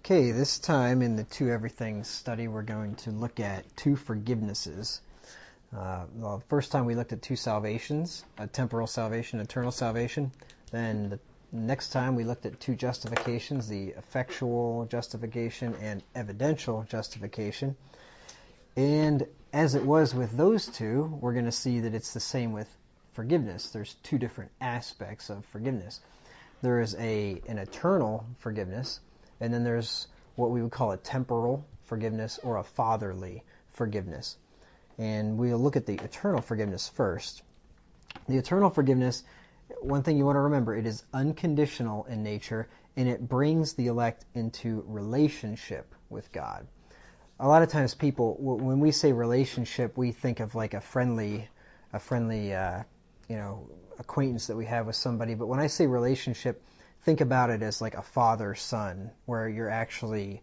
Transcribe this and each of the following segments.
Okay, this time in the Two Everythings study, we're going to look at two forgivenesses. The first time we looked at two salvations, a temporal salvation, eternal salvation. Then the next time we looked at two justifications, the effectual justification and evidential justification. And as it was with those two, we're going to see that it's the same with forgiveness. There's two different aspects of forgiveness. There is an eternal forgiveness, and then there's what we would call a temporal forgiveness or a fatherly forgiveness. And we'll look at the eternal forgiveness first. The eternal forgiveness, one thing you want to remember, it is unconditional in nature, and it brings the elect into relationship with God. A lot of times people, when we say relationship, we think of like a friendly acquaintance that we have with somebody. But when I say relationship, think about it as like a father-son, where you're actually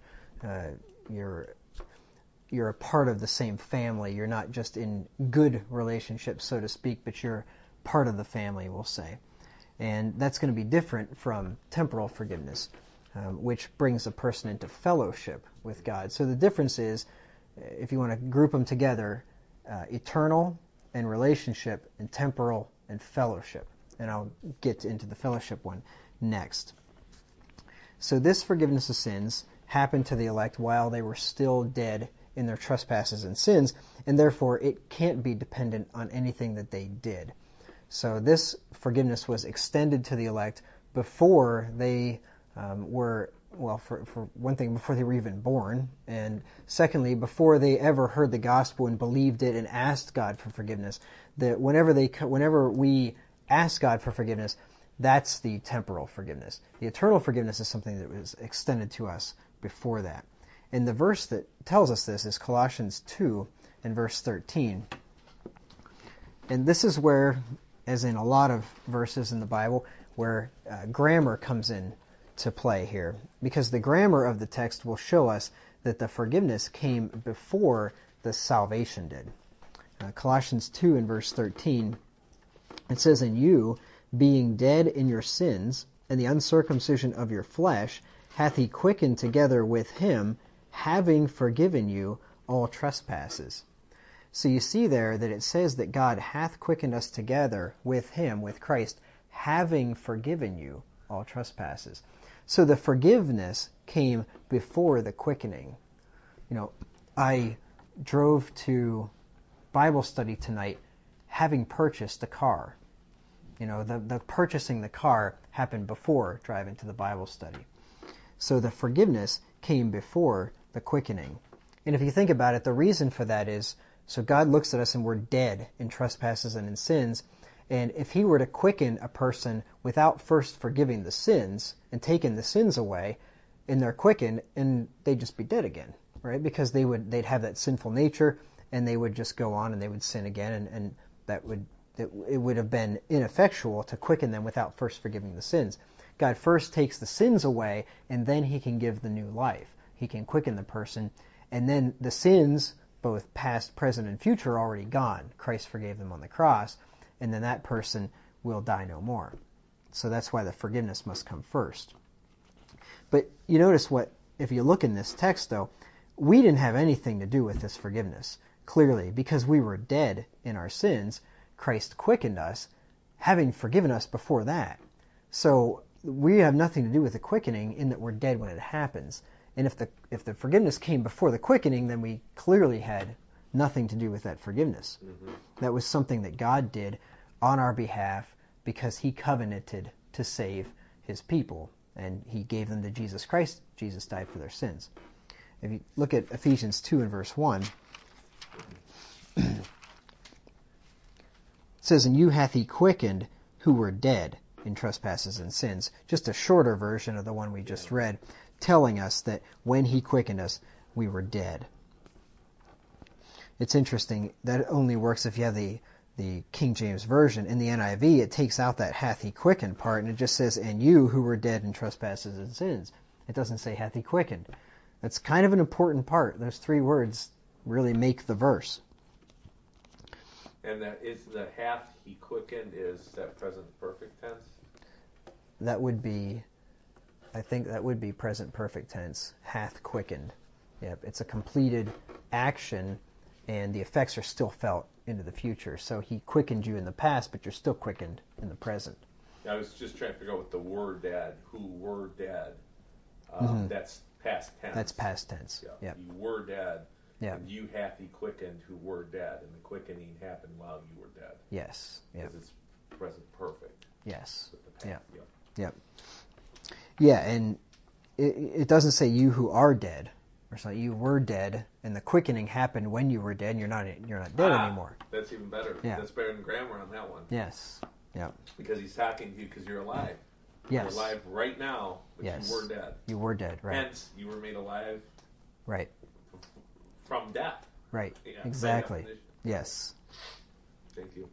you're a part of the same family. You're not just in good relationships, so to speak, but you're part of the family, we'll say. And that's going to be different from temporal forgiveness, which brings a person into fellowship with God. So the difference is, if you want to group them together, eternal and relationship, and temporal and fellowship. And I'll get into the fellowship one next. So this forgiveness of sins happened to the elect while they were still dead in their trespasses and sins, and therefore it can't be dependent on anything that they did. So this forgiveness was extended to the elect before they for one thing, before they were even born, and secondly, before they ever heard the gospel and believed it and asked God for forgiveness. That whenever we ask God for forgiveness, that's the temporal forgiveness. The eternal forgiveness is something that was extended to us before that. And the verse that tells us this is Colossians 2 and verse 13. And this is where, as in a lot of verses in the Bible, where grammar comes in to play here, because the grammar of the text will show us that the forgiveness came before the salvation did. Colossians 2 and verse 13, it says, "And you, being dead in your sins, and the uncircumcision of your flesh, hath he quickened together with him, having forgiven you all trespasses." So you see there that it says that God hath quickened us together with him, with Christ, having forgiven you all trespasses. So the forgiveness came before the quickening. I drove to Bible study tonight having purchased a car. The purchasing the car happened before driving to the Bible study. So the forgiveness came before the quickening. And if you think about it, the reason for that is, so God looks at us and we're dead in trespasses and in sins. And if he were to quicken a person without first forgiving the sins and taking the sins away, and they're quickened, and they'd just be dead again, right? Because they'd have that sinful nature, and they would just go on and they would sin again, and it would have been ineffectual to quicken them without first forgiving the sins. God first takes the sins away, and then he can give the new life. He can quicken the person, and then the sins, both past, present, and future, are already gone. Christ forgave them on the cross, and then that person will die no more. So that's why the forgiveness must come first. But you notice if you look in this text though, we didn't have anything to do with this forgiveness, clearly, because we were dead in our sins. Christ quickened us, having forgiven us before that. So we have nothing to do with the quickening, in that we're dead when it happens. And if the forgiveness came before the quickening, then we clearly had nothing to do with that forgiveness. Mm-hmm. That was something that God did on our behalf because he covenanted to save his people, and he gave them to Jesus Christ. Jesus died for their sins. If you look at Ephesians 2 and verse 1, it says, "And you hath he quickened who were dead in trespasses and sins." Just a shorter version of the one we just read, telling us that when he quickened us, we were dead. It's interesting, that only works if you have the King James Version. In the NIV, it takes out that hath he quickened part, and it just says, "And you who were dead in trespasses and sins." It doesn't say hath he quickened. That's kind of an important part. Those three words really make the verse. And that is the hath he quickened, is that present perfect tense? That would be I think that would be present perfect tense. Hath quickened. Yep, it's a completed action, and the effects are still felt into the future. So he quickened you in the past, but you're still quickened in the present. I was just trying to figure out what the were dead, who were dead. That's past tense. That's past tense. Yeah. Yep. You were dead, Yep. and you hath he quickened who were dead, and the quickening happened while you were dead. Yes. Yep. Because it's present perfect. Yes. With the past. Yep. Yep. Yep. Yeah, and it doesn't say you who are dead. Or something. You were dead, and the quickening happened when you were dead, and you're not dead anymore. That's even better. Yeah. That's better than grammar on that one. Yes. Yep. Because he's talking to you because you're alive. Yes. You're alive right now, but Yes. you were dead. You were dead, right. Hence, you were made alive Right. from death. Right. Yeah, Exactly. by definition. Yes. Thank you.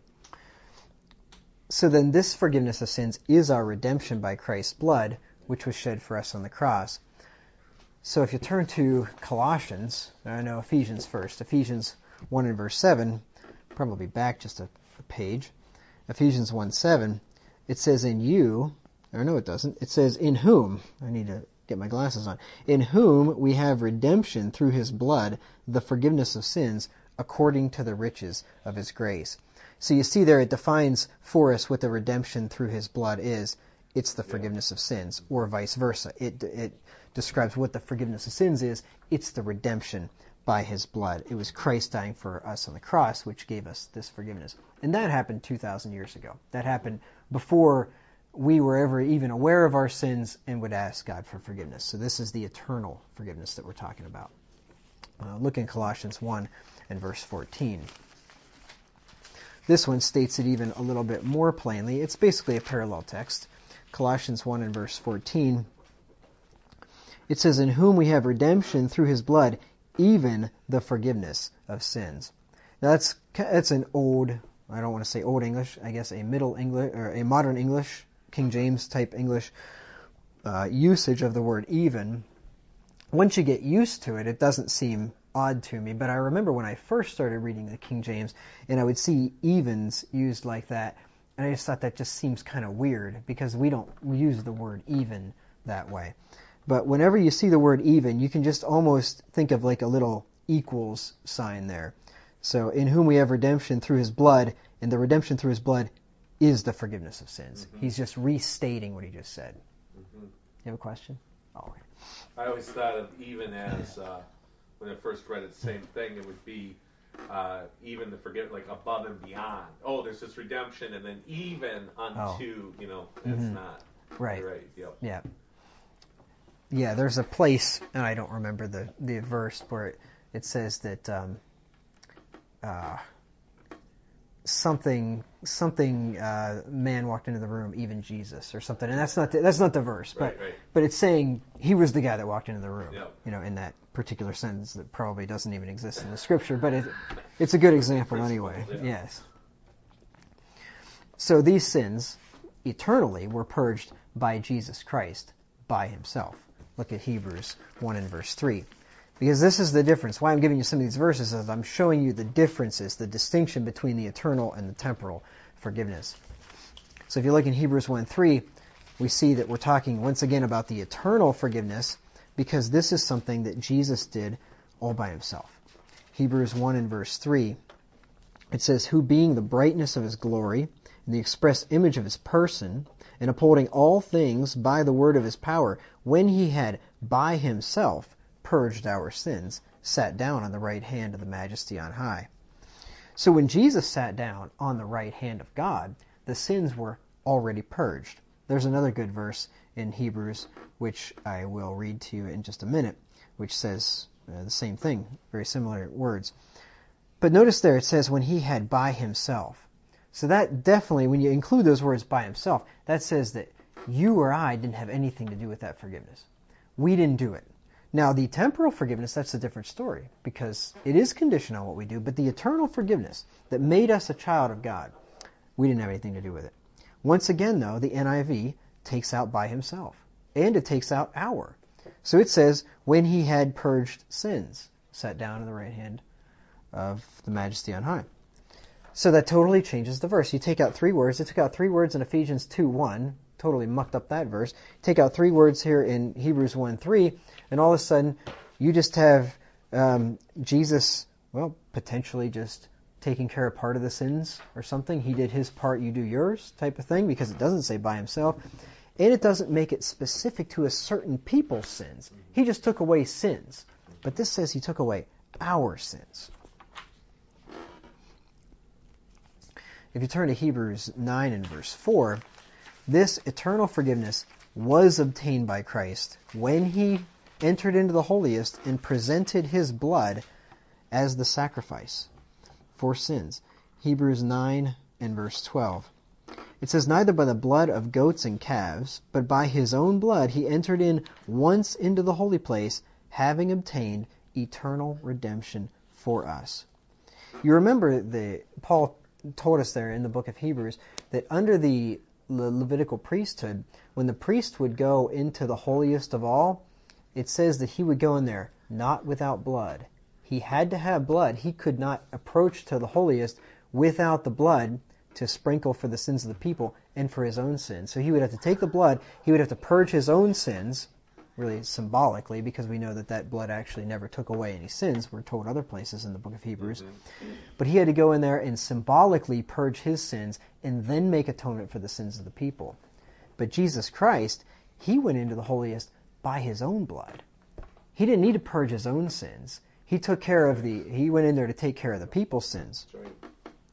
So then this forgiveness of sins is our redemption by Christ's blood, which was shed for us on the cross. So if you turn to Colossians, Ephesians first, Ephesians 1 and verse 7, probably back just a page, Ephesians 1:7, it says in you, or no it doesn't, it says in whom, I need to get my glasses on, in whom we have redemption through his blood, the forgiveness of sins, according to the riches of his grace. So you see there it defines for us what the redemption through his blood is. It's the forgiveness of sins, or vice versa. It describes what the forgiveness of sins is. It's the redemption by his blood. It was Christ dying for us on the cross, which gave us this forgiveness. And that happened 2,000 years ago. That happened before we were ever even aware of our sins and would ask God for forgiveness. So this is the eternal forgiveness that we're talking about. Look in Colossians 1 and verse 14. This one states it even a little bit more plainly. It's basically a parallel text. Colossians 1 and verse 14. It says, in whom we have redemption through his blood, even the forgiveness of sins. Now that's an old, I don't want to say old English, I guess a Middle English, or a modern English, King James type English usage of the word even. Once you get used to it, it doesn't seem odd to me, but I remember when I first started reading the King James, and I would see evens used like that, and I just thought that just seems kind of weird, because we don't use the word even that way. But whenever you see the word even, you can just almost think of like a little equals sign there. So, in whom we have redemption through his blood, and the redemption through his blood is the forgiveness of sins. Mm-hmm. He's just restating what he just said. Mm-hmm. You have a question? Oh, okay. I always thought of even as, when I first read it, same thing, it would be even the like above and beyond. Oh, there's this redemption, and then even unto, it's not. Right. Right, yep. Yeah. Yeah, there's a place, and I don't remember the verse, where it says that something man walked into the room, even Jesus, or something, and that's not the verse, but right. But it's saying he was the guy that walked into the room, yep. In that particular sentence that probably doesn't even exist in the scripture, but it's a good example anyway. Yeah. Yes. So these sins eternally were purged by Jesus Christ by himself. Look at Hebrews 1 and verse 3. Because this is the difference. Why I'm giving you some of these verses is I'm showing you the differences, the distinction between the eternal and the temporal forgiveness. So if you look in Hebrews 1:3, we see that we're talking once again about the eternal forgiveness, because this is something that Jesus did all by himself. Hebrews 1 and verse 3, it says, who being the brightness of his glory and the express image of his person, and upholding all things by the word of his power, when he had by himself purged our sins, sat down on the right hand of the majesty on high. So when Jesus sat down on the right hand of God, the sins were already purged. There's another good verse in Hebrews, which I will read to you in just a minute, which says the same thing, very similar words. But notice there it says when he had by himself. So that definitely, when you include those words by himself, that says that you or I didn't have anything to do with that forgiveness. We didn't do it. Now, the temporal forgiveness, that's a different story, because it is conditional on what we do, but the eternal forgiveness that made us a child of God, we didn't have anything to do with it. Once again, though, the NIV takes out by himself, and it takes out our. So it says, when he had purged sins, sat down on the right hand of the majesty on high. So that totally changes the verse. You take out three words. It took out three words in Ephesians 2:1, totally mucked up that verse. Take out 3 words here in Hebrews 1:3, and all of a sudden you just have Jesus, well, potentially just taking care of part of the sins or something. He did his part, you do yours type of thing, because it doesn't say by himself. And it doesn't make it specific to a certain people's sins. He just took away sins. But this says he took away our sins. If you turn to Hebrews 9 and verse 4, this eternal forgiveness was obtained by Christ when he entered into the holiest and presented his blood as the sacrifice for sins. Hebrews 9 and verse 12. It says, neither by the blood of goats and calves, but by his own blood he entered in once into the holy place, having obtained eternal redemption for us. You remember Paul told us there in the book of Hebrews that under the Levitical priesthood, when the priest would go into the holiest of all, it says that he would go in there not without blood. He had to have blood. He could not approach to the holiest without the blood to sprinkle for the sins of the people and for his own sins. So he would have to take the blood, he would have to purge his own sins, really symbolically, because we know that that blood actually never took away any sins. We're told other places in the book of Hebrews. But he had to go in there and symbolically purge his sins and then make atonement for the sins of the people. But Jesus Christ, he went into the holiest by his own blood. He didn't need to purge his own sins. He went in there to take care of the people's sins. That's right.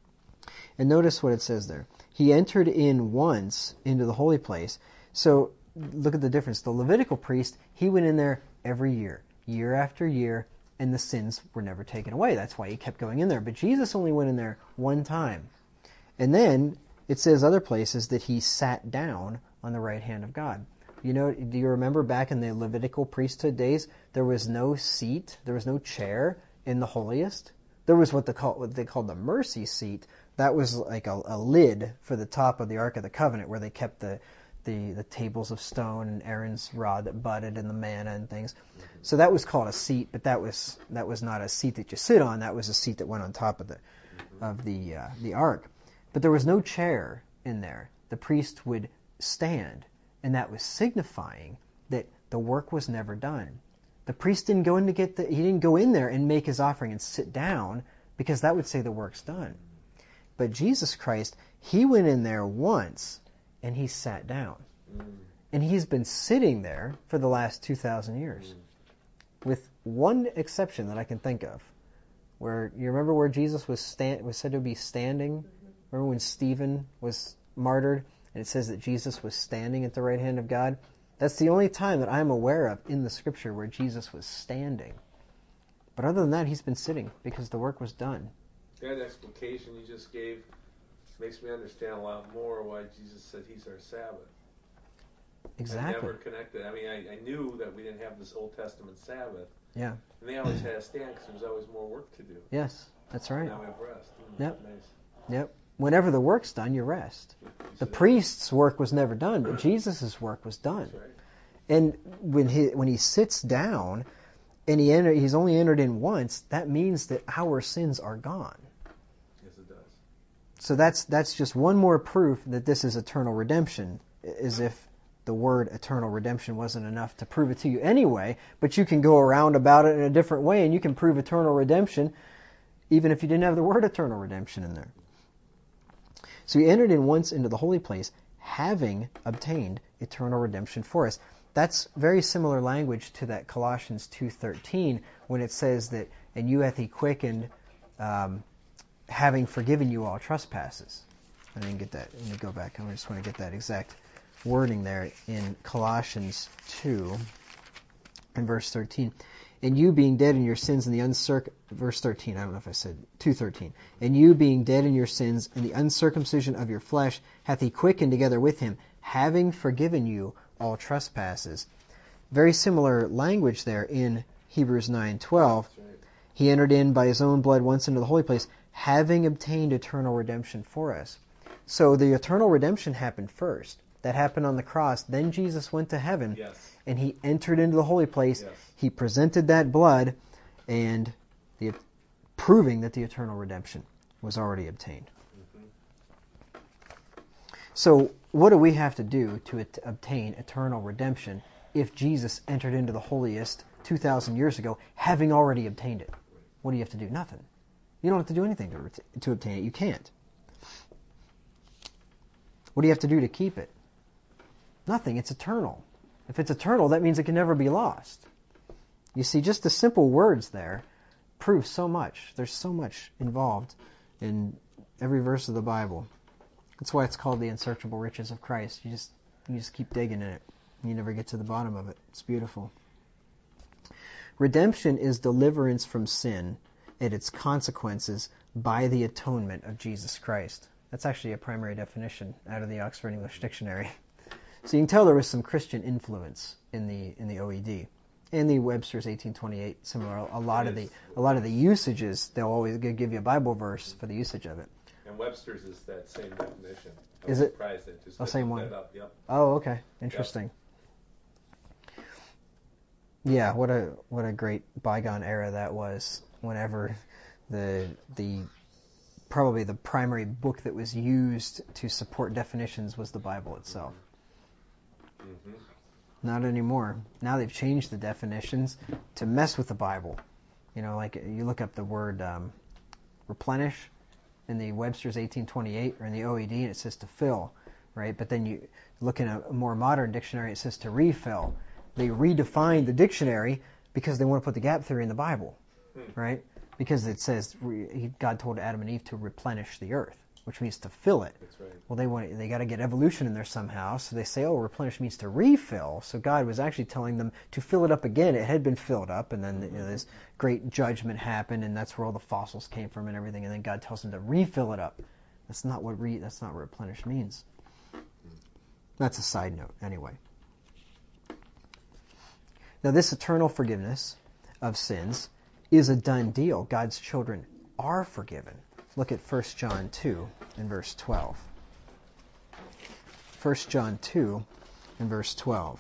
And notice what it says there. He entered in once into the holy place. So look at the difference. The Levitical priest, he went in there every year, year after year, and the sins were never taken away. That's why he kept going in there. But Jesus only went in there one time. And then it says other places that he sat down on the right hand of God. You know, do you remember back in the Levitical priesthood days, there was no seat, there was no chair in the holiest? There was what they called the mercy seat. That was like a lid for the top of the Ark of the Covenant, where they kept the tables of stone and Aaron's rod that budded and the manna and things. So that was called a seat, but that was not a seat that you sit on. That was a seat that went on top of the ark. But there was no chair in there. The priest would stand, and that was signifying that the work was never done. The priest didn't go in there and make his offering and sit down, because that would say the work's done. But Jesus Christ, he went in there once and he sat down. And he's been sitting there for the last 2,000 years. With one exception that I can think of. Where you remember where Jesus was said to be standing? Remember when Stephen was martyred and it says that Jesus was standing at the right hand of God? That's the only time that I'm aware of in the scripture where Jesus was standing. But other than that, he's been sitting because the work was done. That explication you just gave makes me understand a lot more why Jesus said he's our Sabbath. Exactly. I never connected. I mean, I knew that we didn't have this Old Testament Sabbath. Yeah. And they always had to stand because there was always more work to do. Yes, that's right. Now we have rest. Yep. Nice. Yep. Whenever the work's done, you rest. The priest's work was never done, but Jesus' work was done. That's right. And when he sits down and he's only entered in once, that means that our sins are gone. Yes, it does. So that's just one more proof that this is eternal redemption, as if the word eternal redemption wasn't enough to prove it to you anyway, but you can go around about it in a different way, and you can prove eternal redemption even if you didn't have the word eternal redemption in there. So he entered in once into the holy place, having obtained eternal redemption for us. That's very similar language to that Colossians 2:13, when it says that, and you hath he quickened, having forgiven you all trespasses. I didn't get that. Let me go back. I just want to get that exact wording there in Colossians 2 and verse 13. And you being dead in your sins and verse 13, I don't know if I said 2:13. And you being dead in your sins and the uncircumcision of your flesh hath he quickened together with him, having forgiven you all trespasses. Very similar language there in Hebrews 9:12. That's right. He entered in by his own blood once into the holy place, having obtained eternal redemption for us. So the eternal redemption happened first. That happened on the cross. Then Jesus went to heaven, Yes. and he entered into the holy place. Yes. He presented that blood, and proving that the eternal redemption was already obtained. So what do we have to do to obtain eternal redemption if Jesus entered into the holiest 2,000 years ago, having already obtained it? What do you have to do? Nothing. You don't have to do anything to obtain it. You can't. What do you have to do to keep it? Nothing. It's eternal. If it's eternal, that means it can never be lost. You see, just the simple words there prove so much. There's so much involved in every verse of the Bible. That's why it's called the unsearchable riches of Christ. You just keep digging in it. You never get to the bottom of it. It's beautiful. Redemption is deliverance from sin and its consequences by the atonement of Jesus Christ. That's actually a primary definition out of the Oxford English Dictionary. So you can tell there was some Christian influence in the OED. In the Webster's 1828, similar. A lot of the usages, they'll always give you a Bible verse for the usage of it. And Webster's is that same definition. Is it? Surprised it just same one. That up. Yep. Oh, okay. Interesting. Yep. Yeah, what a great bygone era that was. Whenever the probably the primary book that was used to support definitions was the Bible itself. Mm-hmm. Not anymore. Now they've changed the definitions to mess with the Bible. You know, like you look up the word replenish in the Webster's 1828 or in the OED, and it says to fill, right? But then you look in a more modern dictionary, it says to refill. They redefined the dictionary because they want to put the gap theory in the Bible, right? Because it says God told Adam and Eve to replenish the earth, which means to fill it. That's right. Well, they got to get evolution in there somehow, so they say, replenish means to refill. So God was actually telling them to fill it up again. It had been filled up, and then this great judgment happened, and that's where all the fossils came from and everything. And then God tells them to refill it up. That's not what replenish means. That's a side note, anyway. Now, this eternal forgiveness of sins is a done deal. God's children are forgiven. Look at 1 John 2 and verse 12. 1 John 2 and verse 12.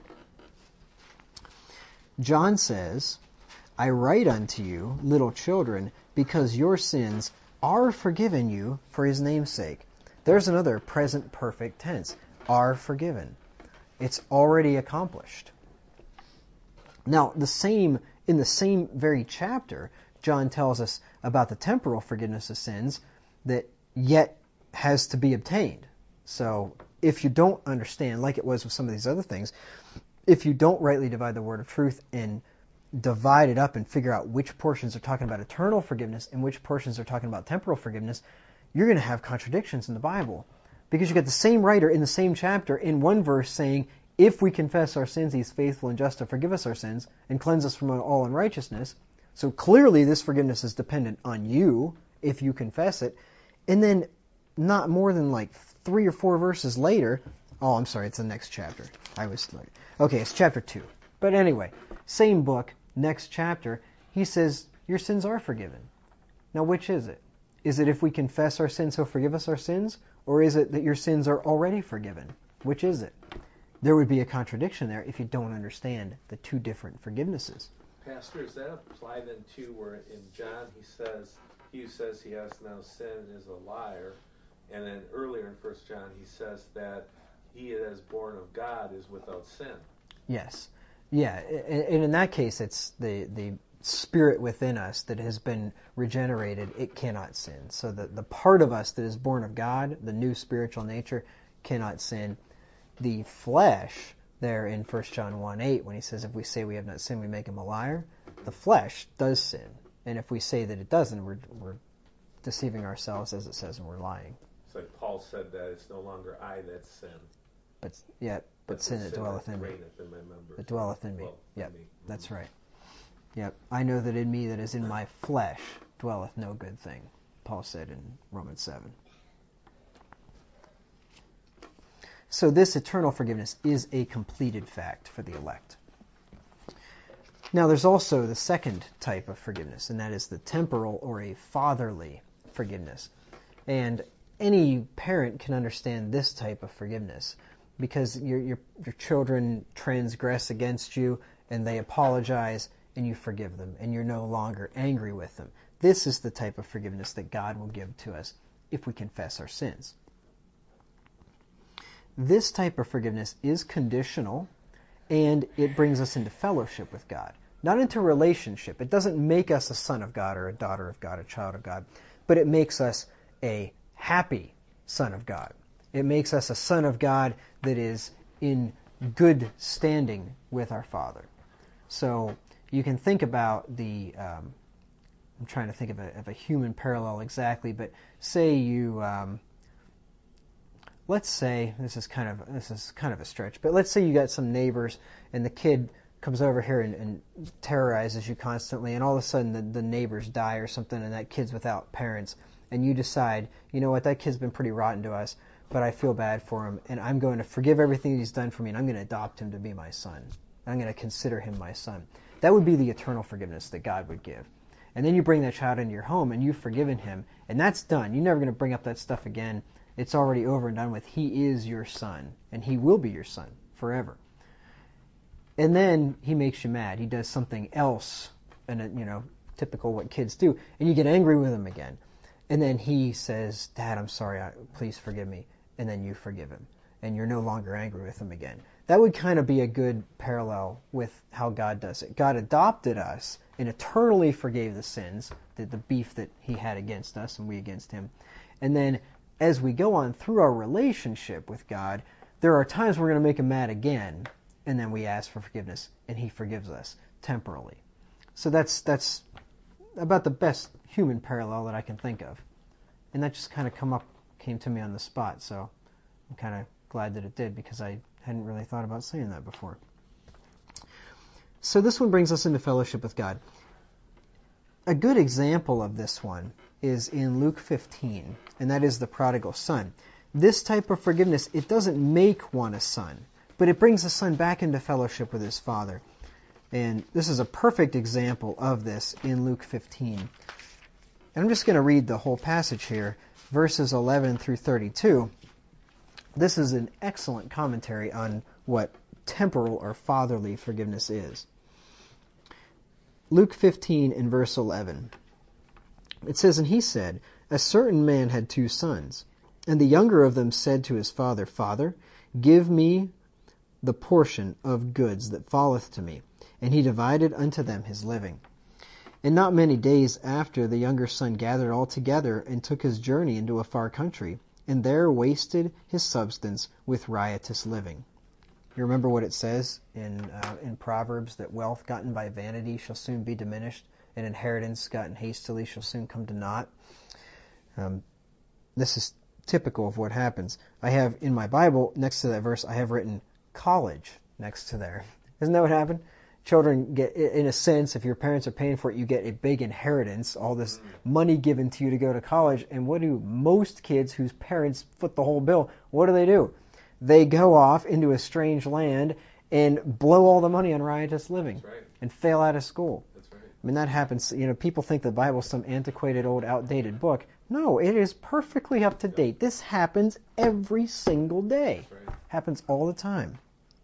John says, I write unto you, little children, because your sins are forgiven you for his name's sake. There's another present perfect tense. Are forgiven. It's already accomplished. Now, in the same very chapter, John tells us about the temporal forgiveness of sins that yet has to be obtained. So if you don't understand, like it was with some of these other things, if you don't rightly divide the word of truth and divide it up and figure out which portions are talking about eternal forgiveness and which portions are talking about temporal forgiveness, you're going to have contradictions in the Bible. Because you get the same writer in the same chapter in one verse saying, if we confess our sins, he's faithful and just to forgive us our sins and cleanse us from all unrighteousness. So clearly this forgiveness is dependent on you if you confess it. And then not more than like 3 or 4 verses later, I'm sorry, it's the next chapter. Okay, it's chapter 2. But anyway, same book, next chapter, he says, your sins are forgiven. Now which is it? Is it if we confess our sins, he'll forgive us our sins? Or is it that your sins are already forgiven? Which is it? There would be a contradiction there if you don't understand the two different forgivenesses. Pastor, does that apply then to where in John he who says he has no sin is a liar, and then earlier in 1 John he says that he that is born of God is without sin? Yes. Yeah, and in that case it's the spirit within us that has been regenerated, it cannot sin. So the part of us that is born of God, the new spiritual nature, cannot sin. The flesh, there in 1 John 1:8, when he says, if we say we have not sinned, we make him a liar, the flesh does sin. And if we say that it doesn't, we're deceiving ourselves, as it says, and we're lying. It's like Paul said that it's no longer I that sin. But sin that dwelleth in me. That dwelleth in me. Yep, that's right. Yep, I know that in me that is in my flesh dwelleth no good thing, Paul said in Romans 7. So this eternal forgiveness is a completed fact for the elect. Now there's also the second type of forgiveness, and that is the temporal or a fatherly forgiveness. And any parent can understand this type of forgiveness because your children transgress against you and they apologize and you forgive them and you're no longer angry with them. This is the type of forgiveness that God will give to us if we confess our sins. this type of forgiveness is conditional, and it brings us into fellowship with God. Not into relationship. It doesn't make us a son of God or a daughter of God, a child of God, but it makes us a happy son of God. It makes us a son of God that is in good standing with our Father. So you can think about I'm trying to think of a human parallel exactly, but say you, let's say, this is kind of a stretch, but let's say you got some neighbors and the kid comes over here and terrorizes you constantly, and all of a sudden the neighbors die or something, and that kid's without parents, and you decide, you know what, that kid's been pretty rotten to us, but I feel bad for him, and I'm going to forgive everything he's done for me, and I'm going to adopt him to be my son. I'm going to consider him my son. That would be the eternal forgiveness that God would give. And then you bring that child into your home, and you've forgiven him, and that's done. You're never going to bring up that stuff again. It's already over and done with. He is your son, and he will be your son forever. And then he makes you mad. He does something else, and typical what kids do, and you get angry with him again. And then he says, Dad, I'm sorry, please forgive me. And then you forgive him, and you're no longer angry with him again. That would kind of be a good parallel with how God does it. God adopted us and eternally forgave the sins, the beef that he had against us and we against him. And then as we go on through our relationship with God, there are times we're going to make him mad again, and then we ask for forgiveness, and he forgives us temporally. So that's about the best human parallel that I can think of. And that just kind of came to me on the spot, so I'm kind of glad that it did, because I hadn't really thought about saying that before. So this one brings us into fellowship with God. A good example of this one is in Luke 15, and that is the prodigal son. This type of forgiveness, it doesn't make one a son, but it brings the son back into fellowship with his father. And this is a perfect example of this in Luke 15. And I'm just going to read the whole passage here, verses 11 through 32. This is an excellent commentary on what temporal or fatherly forgiveness is. Luke 15 and verse 11. It says, And he said, A certain man had 2 sons, and the younger of them said to his father, Father, give me the portion of goods that falleth to me. And he divided unto them his living. And not many days after, the younger son gathered all together, and took his journey into a far country, and there wasted his substance with riotous living. You remember what it says in Proverbs, that wealth gotten by vanity shall soon be diminished, and inheritance gotten hastily shall soon come to naught. This is typical of what happens. I have in my Bible, next to that verse, I have written college next to there. Isn't that what happened? Children get, in a sense, if your parents are paying for it, you get a big inheritance, all this money given to you to go to college. And what do most kids whose parents foot the whole bill, what do? They go off into a strange land and blow all the money on riotous living. That's right. And fail out of school. That's right. I mean, that happens. People think the Bible is some antiquated, old, outdated book. No, it is perfectly up to date. This happens every single day. That's right. Happens all the time.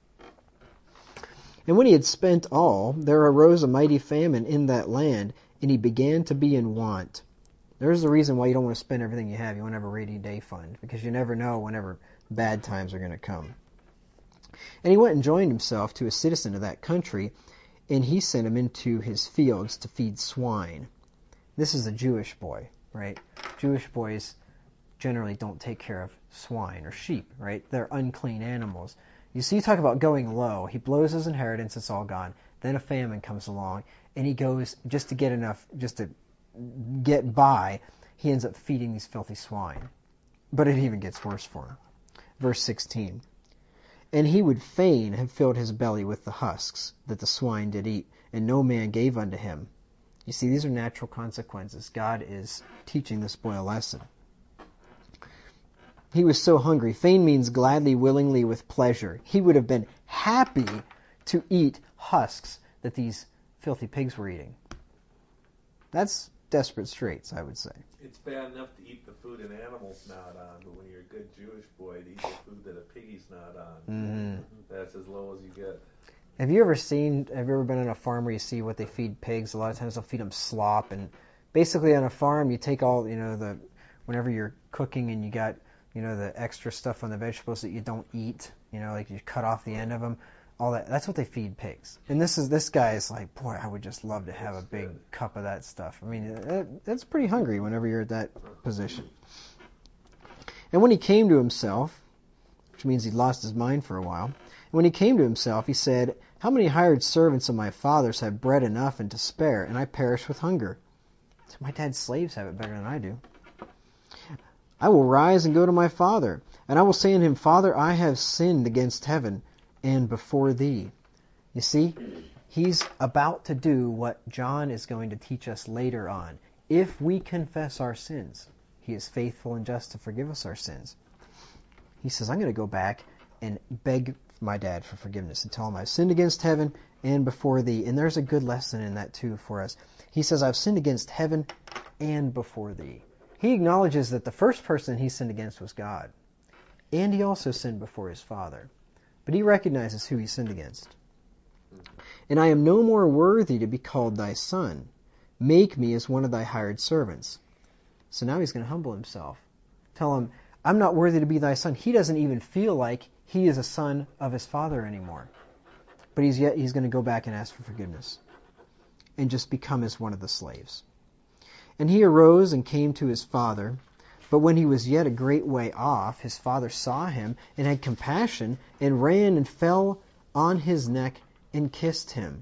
And when he had spent all, there arose a mighty famine in that land, and he began to be in want. There's the reason why you don't want to spend everything you have. You want to have a rainy day fund, because you never know whenever bad times are going to come. And he went and joined himself to a citizen of that country, and he sent him into his fields to feed swine. This is a Jewish boy, right? Jewish boys generally don't take care of swine or sheep, right? They're unclean animals. You see, you talk about going low. He blows his inheritance, it's all gone. Then a famine comes along, and he goes just to get enough, just to get by. He ends up feeding these filthy swine. But it even gets worse for him. Verse 16. And he would fain have filled his belly with the husks that the swine did eat, and no man gave unto him. You see, these are natural consequences. God is teaching this boy a lesson. He was so hungry. Fain means gladly, willingly, with pleasure. He would have been happy to eat husks that these filthy pigs were eating. That's desperate straits, I would say. It's bad enough to eat the food an animal's not on, but when you're a good Jewish boy, to eat the food that a piggy's not on, that's as low as you get. Have you ever been on a farm where you see what they feed pigs? A lot of times they'll feed them slop, and basically on a farm you take all, whenever you're cooking and you got, the extra stuff on the vegetables that you don't eat, like you cut off the end of them, all that. That's what they feed pigs. And this guy is like, boy, I would just love to have a big cup of that stuff. I mean, that's pretty hungry whenever you're at that position. And when he came to himself, which means he lost his mind for a while, when he came to himself, he said, how many hired servants of my father's have bread enough and to spare, and I perish with hunger? So my dad's slaves have it better than I do. I will rise and go to my father, and I will say unto him, Father, I have sinned against heaven and before thee. You see, he's about to do what John is going to teach us later on. If we confess our sins, he is faithful and just to forgive us our sins. He says, I'm going to go back and beg my dad for forgiveness and tell him I've sinned against heaven and before thee. And there's a good lesson in that too for us. He says, I've sinned against heaven and before thee. He acknowledges that the first person he sinned against was God. And he also sinned before his father. But he recognizes who he sinned against. And I am no more worthy to be called thy son. Make me as one of thy hired servants. So now he's going to humble himself. Tell him, I'm not worthy to be thy son. He doesn't even feel like he is a son of his father anymore. But he's going to go back and ask for forgiveness. And just become as one of the slaves. And he arose and came to his father. But when he was yet a great way off, his father saw him and had compassion and ran and fell on his neck and kissed him.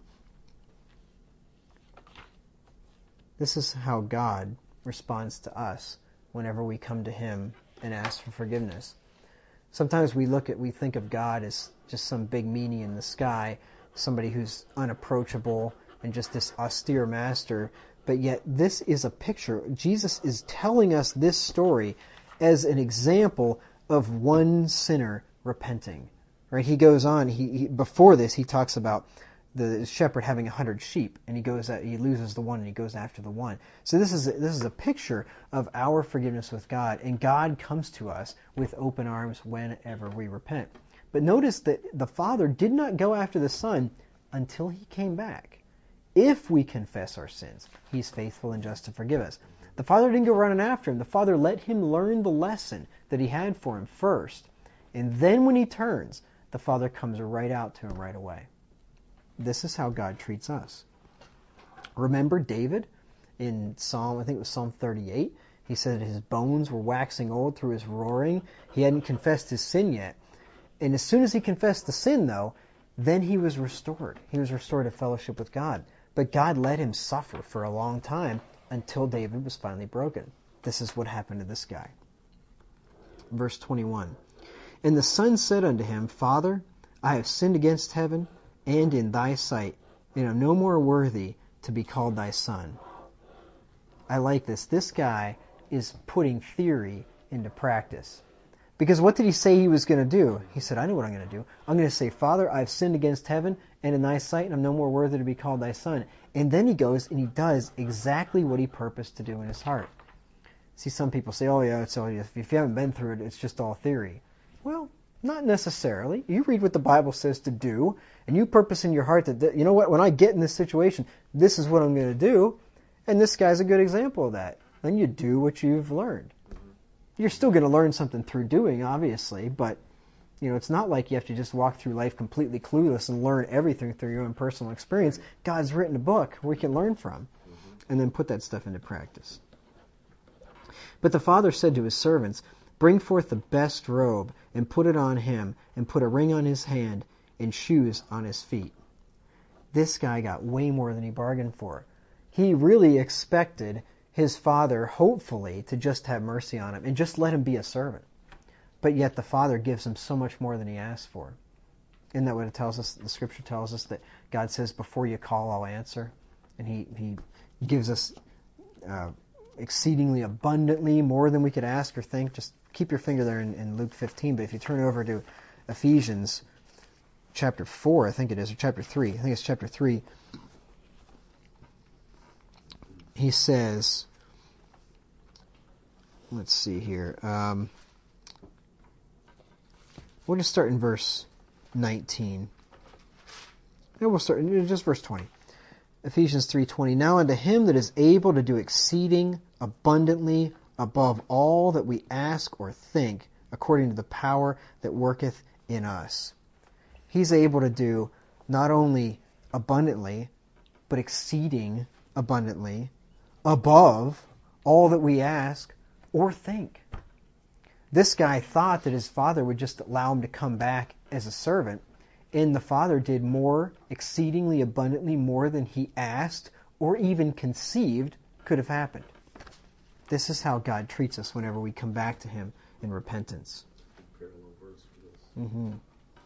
This is how God responds to us whenever we come to him and ask for forgiveness. Sometimes we think of God as just some big meanie in the sky, somebody who's unapproachable and just this austere master. But yet this is a picture. Jesus is telling us this story as an example of one sinner repenting. Right? He goes on. Before this, he talks about the shepherd having 100 sheep, and he loses the one, and he goes after the one. So this is a picture of our forgiveness with God, and God comes to us with open arms whenever we repent. But notice that the Father did not go after the Son until he came back. If we confess our sins, he's faithful and just to forgive us. The Father didn't go running after him. The Father let him learn the lesson that he had for him first. And then when he turns, the Father comes right out to him right away. This is how God treats us. Remember David in Psalm 38? He said his bones were waxing old through his roaring. He hadn't confessed his sin yet. And as soon as he confessed the sin, though, then he was restored. He was restored to fellowship with God. But God let him suffer for a long time until David was finally broken. This is what happened to this guy. Verse 21. And the son said unto him, Father, I have sinned against heaven and in thy sight, and am no more worthy to be called thy son. I like this. This guy is putting theory into practice. Because what did he say he was going to do? He said, I know what I'm going to do. I'm going to say, Father, I've sinned against heaven and in thy sight, and I'm no more worthy to be called thy son. And then he goes and he does exactly what he purposed to do in his heart. See, some people say, if you haven't been through it, it's just all theory. Well, not necessarily. You read what the Bible says to do, and you purpose in your heart that, you know what, when I get in this situation, this is what I'm going to do. And this guy's a good example of that. Then you do what you've learned. You're still going to learn something through doing, obviously, but it's not like you have to just walk through life completely clueless and learn everything through your own personal experience. God's written a book we can learn from and then put that stuff into practice. But the father said to his servants, Bring forth the best robe and put it on him, and put a ring on his hand and shoes on his feet. This guy got way more than he bargained for. He really expected his father, hopefully, to just have mercy on him and just let him be a servant. But yet the Father gives him so much more than he asked for. Isn't that what it tells us? The Scripture tells us that God says, before you call, I'll answer. And he gives us exceedingly abundantly more than we could ask or think. Just keep your finger there in Luke 15. But if you turn over to Ephesians chapter 4, I think it is, or chapter 3. I think it's chapter 3. He says, let's see here. We'll just start in verse 19. And we'll start in just verse 20. Ephesians 3:20. Now unto him that is able to do exceeding abundantly above all that we ask or think, according to the power that worketh in us. He's able to do not only abundantly, but exceeding abundantly, above all that we ask or think. This guy thought that his father would just allow him to come back as a servant, and the father did more, exceedingly abundantly more than he asked or even conceived could have happened. This is how God treats us whenever we come back to him in repentance. Parallel verse for this. Mm-hmm.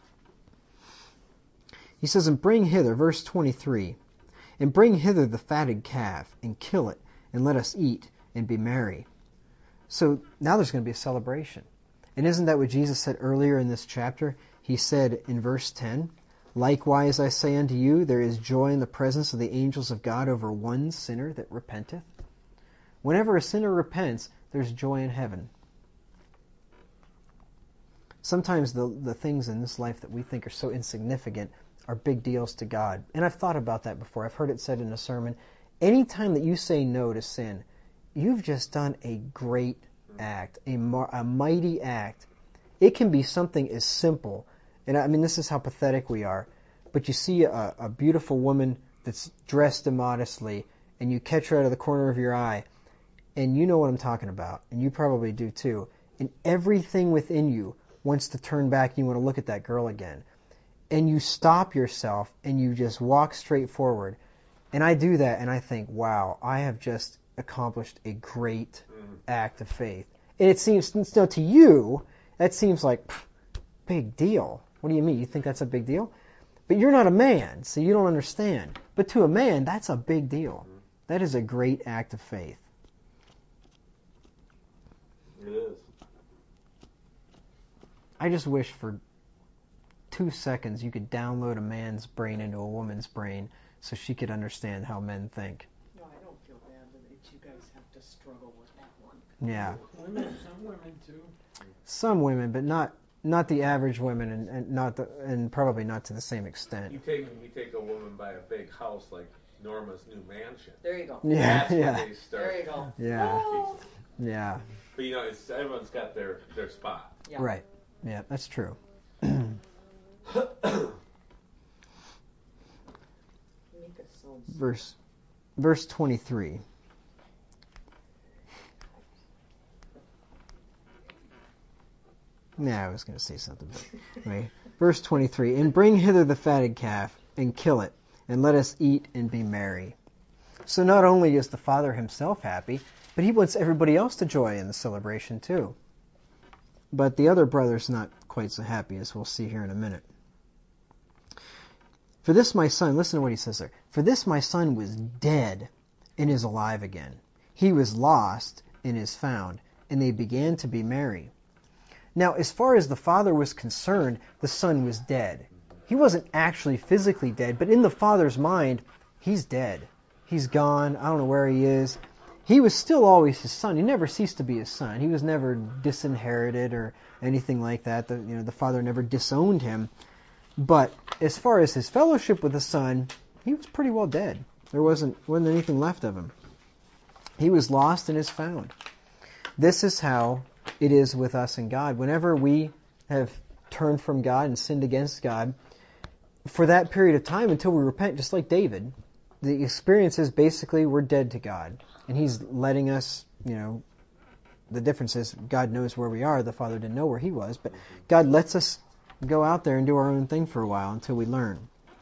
He says, and bring hither, verse 23, and bring hither the fatted calf, and kill it, and let us eat, and be merry. So now there's going to be a celebration. And isn't that what Jesus said earlier in this chapter? He said in verse 10, likewise I say unto you, there is joy in the presence of the angels of God over one sinner that repenteth. Whenever a sinner repents, there's joy in heaven. Sometimes the things in this life that we think are so insignificant are big deals to God. And I've thought about that before. I've heard it said in a sermon, anytime that you say no to sin, you've just done a great act, a mighty act. It can be something as simple, and I mean this is how pathetic we are, but you see a beautiful woman that's dressed immodestly, and you catch her out of the corner of your eye, and you know what I'm talking about, and you probably do too, and everything within you wants to turn back and you want to look at that girl again. And you stop yourself and you just walk straight forward. And I do that and I think, wow, I have just accomplished a great act of faith. And it seems, to you, that seems like, big deal. What do you mean? You think that's a big deal? But you're not a man, so you don't understand. But to a man, that's a big deal. That is a great act of faith. It is. I just wish for 2 seconds you could download a man's brain into a woman's brain so she could understand how men think. No, I don't feel bad that you guys have to struggle with that one. Yeah. Some women too. Some women, but not the average women, and probably not to the same extent. You take a woman by a big house like Norma's new mansion. There you go. Yeah, That's when yeah, they start. There you go. yeah, Oh. yeah. But everyone's got their spot. Yeah. Right. Yeah, that's true. Make us sound Verse 23. Nah, I was going to say something. But anyway, verse 23. And bring hither the fatted calf, and kill it, and let us eat and be merry. So not only is the Father himself happy, but he wants everybody else to joy in the celebration too. But the other brother's not quite so happy, as we'll see here in a minute. For this my son, listen to what he says there. For this my son was dead and is alive again. He was lost and is found. And they began to be merry. Now, as far as the father was concerned, the son was dead. He wasn't actually physically dead, but in the father's mind, he's dead. He's gone. I don't know where he is. He was still always his son. He never ceased to be his son. He was never disinherited or anything like that. The father never disowned him. But as far as his fellowship with the son, he was pretty well dead. There wasn't anything left of him. He was lost and is found. This is how it is with us and God. Whenever we have turned from God and sinned against God, for that period of time until we repent, just like David, the experience is basically we're dead to God. And he's letting us, the difference is God knows where we are. The Father didn't know where he was. But God lets us go out there and do our own thing for a while until we learn.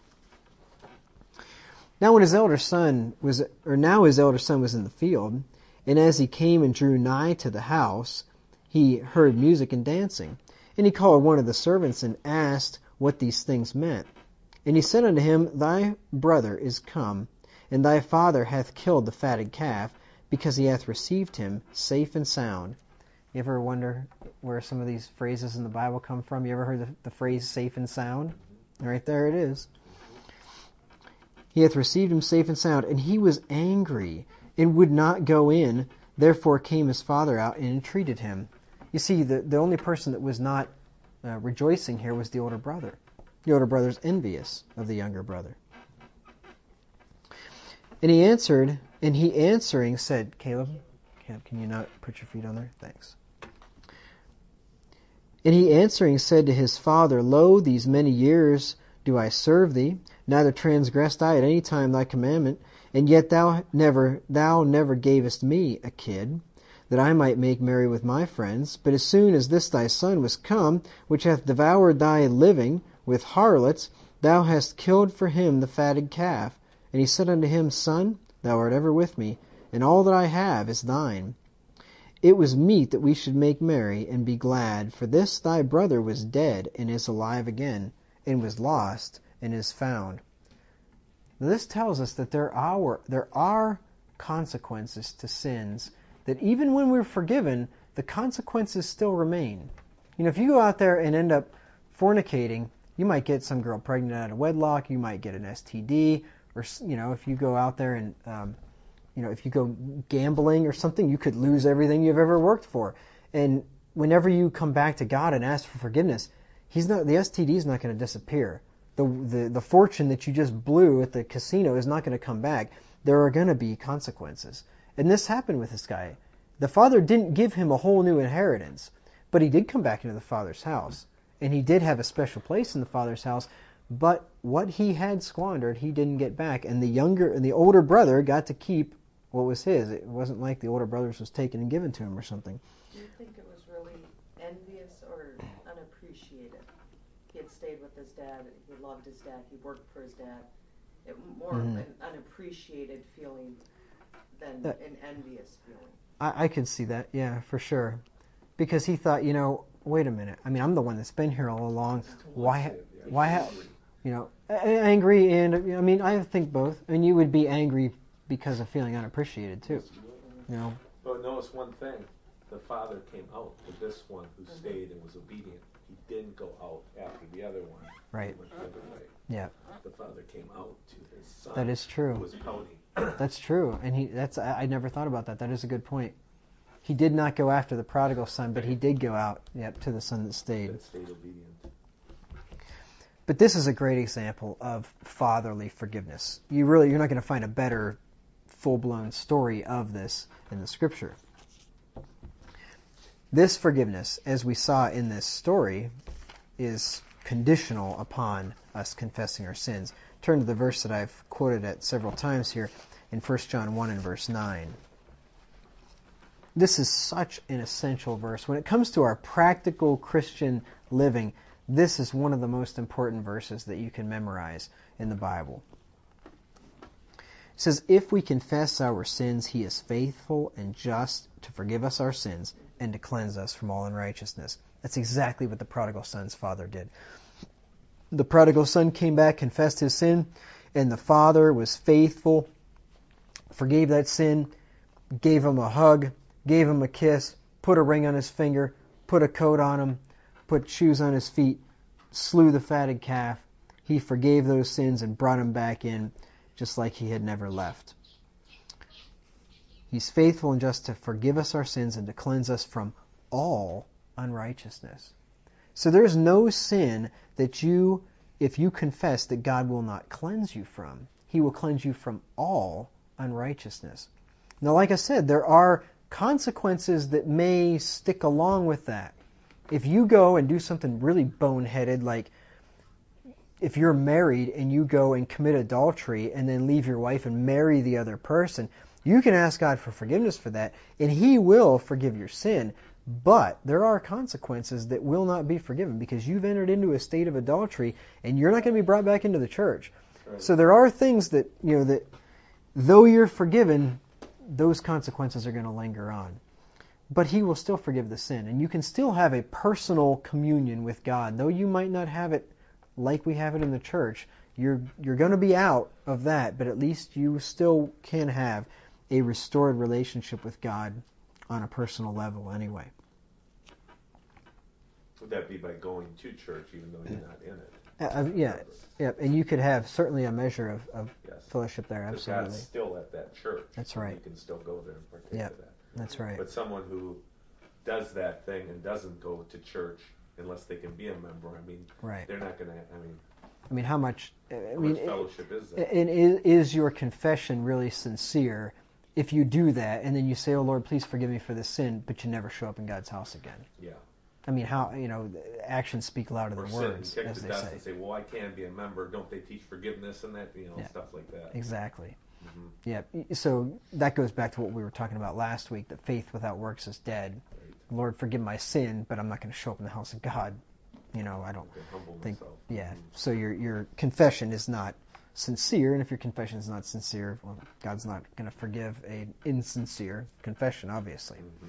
Now his elder son was in the field, and as he came and drew nigh to the house, he heard music and dancing. And he called one of the servants and asked what these things meant. And he said unto him, Thy brother is come, and thy father hath killed the fatted calf, because he hath received him safe and sound. You ever wonder where some of these phrases in the Bible come from? You ever heard the phrase safe and sound? Right there it is. He hath received him safe and sound, and he was angry, and would not go in. Therefore came his father out and entreated him. You see, the only person that was not rejoicing here was the older brother. The older brother's envious of the younger brother. And he answering said, Caleb, Yeah, can you not put your feet on there? Thanks. And he answering said to his father, Lo, these many years do I serve thee, neither transgressed I at any time thy commandment, and yet thou never gavest me a kid, that I might make merry with my friends. But as soon as this thy son was come, which hath devoured thy living with harlots, thou hast killed for him the fatted calf. And he said unto him, Son, thou art ever with me, and all that I have is thine. It was meet that we should make merry and be glad, for this thy brother was dead and is alive again, and was lost and is found. Now, this tells us that there are consequences to sins, that even when we're forgiven, the consequences still remain. If you go out there and end up fornicating, you might get some girl pregnant out of wedlock, you might get an STD, or if you go out there and if you go gambling or something, you could lose everything you've ever worked for. And whenever you come back to God and ask for forgiveness, the STD is not going to disappear. The fortune that you just blew at the casino is not going to come back. There are going to be consequences. And this happened with this guy. The father didn't give him a whole new inheritance, but he did come back into the father's house. And he did have a special place in the father's house, but what he had squandered, he didn't get back. And the older brother got to keep what was his. It wasn't like the older brother's was taken and given to him or something. Do you think it was really envious or unappreciated? He had stayed with his dad, he loved his dad, he worked for his dad. More of an unappreciated feeling than an envious feeling. I could see that, yeah, for sure. Because he thought, wait a minute. I mean, I'm the one that's been here all along. Why angry, and I think both. And you would be angry because of feeling unappreciated too. But notice one thing: the father came out to this one who stayed and was obedient. He didn't go out after the other one. Right. He went the other way. Yeah. The father came out to his son. That is true. Who was pouting. That's true, and I never thought about that. That is a good point. He did not go after the prodigal son, but he did go out, to the son that stayed. That stayed obedient. But this is a great example of fatherly forgiveness. You're not going to find a better full-blown story of this in the Scripture. This forgiveness, as we saw in this story, is conditional upon us confessing our sins. Turn to the verse that I've quoted at several times here in 1 John 1 and verse 9. This is such an essential verse. When it comes to our practical Christian living, this is one of the most important verses that you can memorize in the Bible. It says, if we confess our sins, He is faithful and just to forgive us our sins and to cleanse us from all unrighteousness. That's exactly what the prodigal son's father did. The prodigal son came back, confessed his sin, and the father was faithful, forgave that sin, gave him a hug, gave him a kiss, put a ring on his finger, put a coat on him, put shoes on his feet, slew the fatted calf. He forgave those sins and brought him back in just like he had never left. He's faithful and just to forgive us our sins and to cleanse us from all unrighteousness. So there's no sin that if you confess, that God will not cleanse you from. He will cleanse you from all unrighteousness. Now, like I said, there are consequences that may stick along with that. If you go and do something really boneheaded, like if you're married and you go and commit adultery and then leave your wife and marry the other person, you can ask God for forgiveness for that, and He will forgive your sin. But there are consequences that will not be forgiven because you've entered into a state of adultery and you're not going to be brought back into the church. Right. So there are things that, that though you're forgiven, those consequences are going to linger on. But He will still forgive the sin, and you can still have a personal communion with God. Though you might not have it like we have it in the church, you're going to be out of that, but at least you still can have a restored relationship with God on a personal level anyway. Would that be by going to church even though you're not in it? Yeah, and you could have certainly a measure of fellowship there, absolutely. God's still at that church. That's right. You can still go there and partake of that. That's right. But someone who does that thing and doesn't go to church unless they can be a member, they're not going to, how much fellowship is there? And is your confession really sincere? if you do that and then you say, oh Lord, please forgive me for this sin, but you never show up in God's house again. Yeah. I mean, how, actions speak louder Or than sin words, and kick as the they dust say. and say, well, I can be a member. Don't they teach forgiveness and that, stuff like that. Exactly. Mm-hmm. Yeah. So that goes back to what we were talking about last week, that faith without works is dead. Right. Lord, forgive my sin, but I'm not going to show up in the house of God. I don't Humble think. myself. Yeah. Mm-hmm. So your confession is not sincere, and if your confession is not sincere, well, God's not going to forgive an insincere confession, obviously. Mm-hmm.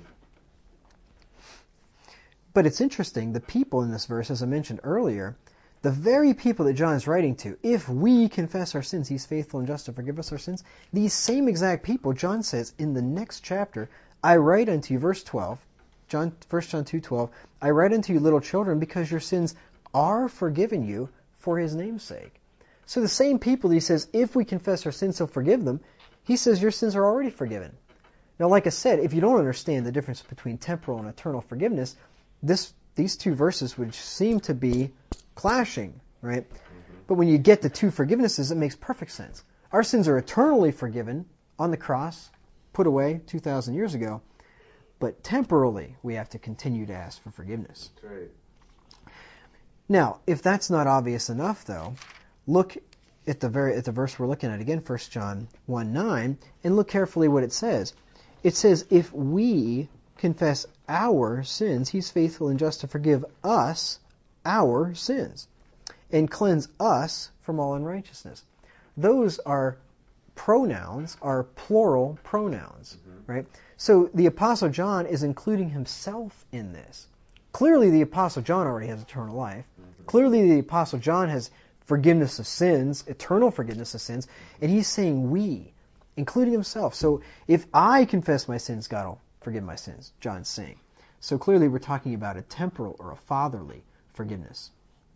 But it's interesting, the people in this verse, as I mentioned earlier, the very people that John is writing to, if we confess our sins, he's faithful and just to forgive us our sins, these same exact people, John says in the next chapter, I write unto you, verse 12, 1 John 2:12, I write unto you, little children, because your sins are forgiven you for his name's sake. So the same people, he says, if we confess our sins, he'll forgive them. He says your sins are already forgiven. Now, like I said, if you don't understand the difference between temporal and eternal forgiveness, these two verses would seem to be clashing, right? Mm-hmm. But when you get the two forgivenesses, it makes perfect sense. Our sins are eternally forgiven on the cross, put away 2,000 years ago, but temporally we have to continue to ask for forgiveness. That's right. Now, if that's not obvious enough, though, look at the verse we're looking at again, 1 John 1:9, and look carefully what it says. It says, if we confess our sins, he's faithful and just to forgive us our sins and cleanse us from all unrighteousness. Those are pronouns, are plural pronouns, right? So the Apostle John is including himself in this. Clearly the Apostle John already has eternal life. Clearly the Apostle John has forgiveness of sins, eternal forgiveness of sins, and he's saying we, including himself. So if I confess my sins, God will forgive my sins, John's saying. So clearly we're talking about a temporal or a fatherly forgiveness.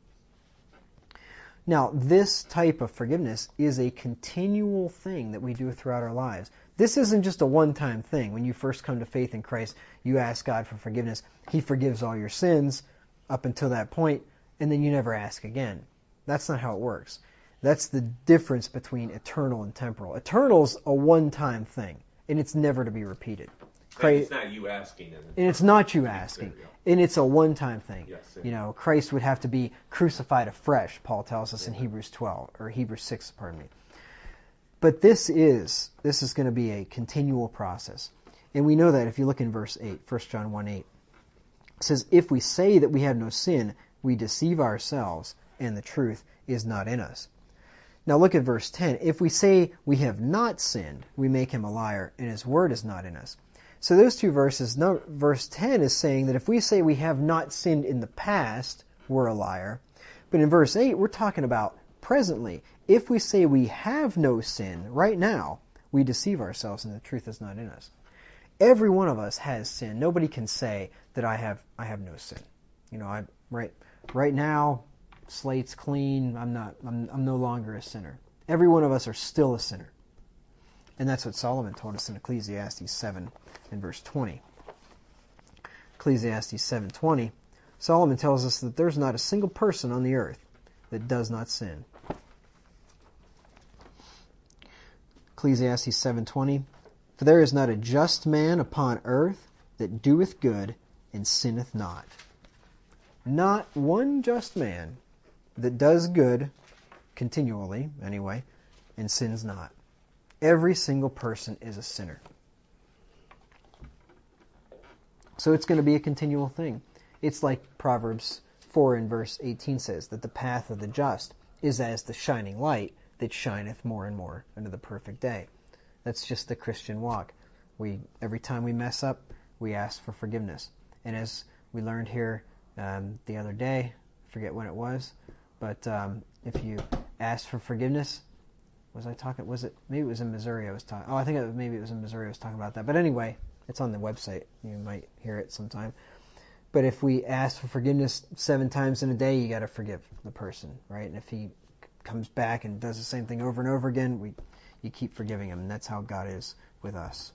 Now, this type of forgiveness is a continual thing that we do throughout our lives. This isn't just a one-time thing. When you first come to faith in Christ, you ask God for forgiveness. He forgives all your sins up until that point, and then you never ask again. That's not how it works. That's the difference between eternal and temporal. Eternal's a one-time thing, and it's never to be repeated. It's not you asking. And it's not you asking. And it's a one-time thing. Yes, Christ would have to be crucified afresh, Paul tells us in Hebrews 6, But this is going to be a continual process. And we know that if you look in verse 8, 1 John 1:8. It says, if we say that we have no sin, we deceive ourselves, and the truth is not in us. Now look at verse 10. If we say we have not sinned, we make him a liar, and his word is not in us. So those two verses, verse 10 is saying that if we say we have not sinned in the past, we're a liar. But in verse 8, we're talking about presently. If we say we have no sin right now, we deceive ourselves and the truth is not in us. Every one of us has sin. Nobody can say that I have no sin. Right now, slate's clean. I'm no longer a sinner. Every one of us are still a sinner. And that's what Solomon told us in Ecclesiastes 7 and verse 20. Ecclesiastes 7:20, Solomon tells us that there's not a single person on the earth that does not sin. Ecclesiastes 7:20, for there is not a just man upon earth that doeth good and sinneth not. Not one just man that does good continually, anyway, and sins not. Every single person is a sinner. So it's going to be a continual thing. It's like Proverbs 4 and verse 18 says, that the path of the just is as the shining light that shineth more and more unto the perfect day. That's just the Christian walk. Every time we mess up, we ask for forgiveness. And as we learned here the other day, I forget when it was, but if you ask for forgiveness, maybe it was in Missouri I was talking. Oh, I think maybe it was in Missouri I was talking about that. But anyway, it's on the website. You might hear it sometime. But if we ask for forgiveness 7 times in a day, you got to forgive the person, right? And if he comes back and does the same thing over and over again, you keep forgiving him. And that's how God is with us.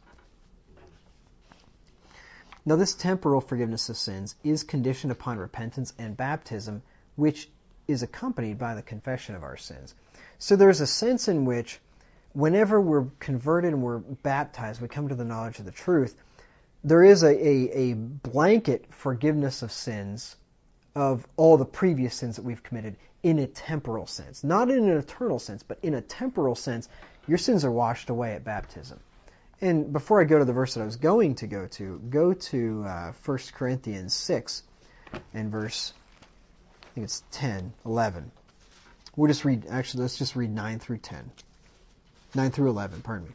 Now, this temporal forgiveness of sins is conditioned upon repentance and baptism, which is accompanied by the confession of our sins. So there's a sense in which whenever we're converted and we're baptized, we come to the knowledge of the truth, there is a blanket forgiveness of sins, of all the previous sins that we've committed, in a temporal sense. Not in an eternal sense, but in a temporal sense, your sins are washed away at baptism. And before I go to the verse that I was going to go to 1 Corinthians 6 and verse, I think it's 10, 11. We'll just read, actually, let's just read 9 through 10. 9 through 11, pardon me.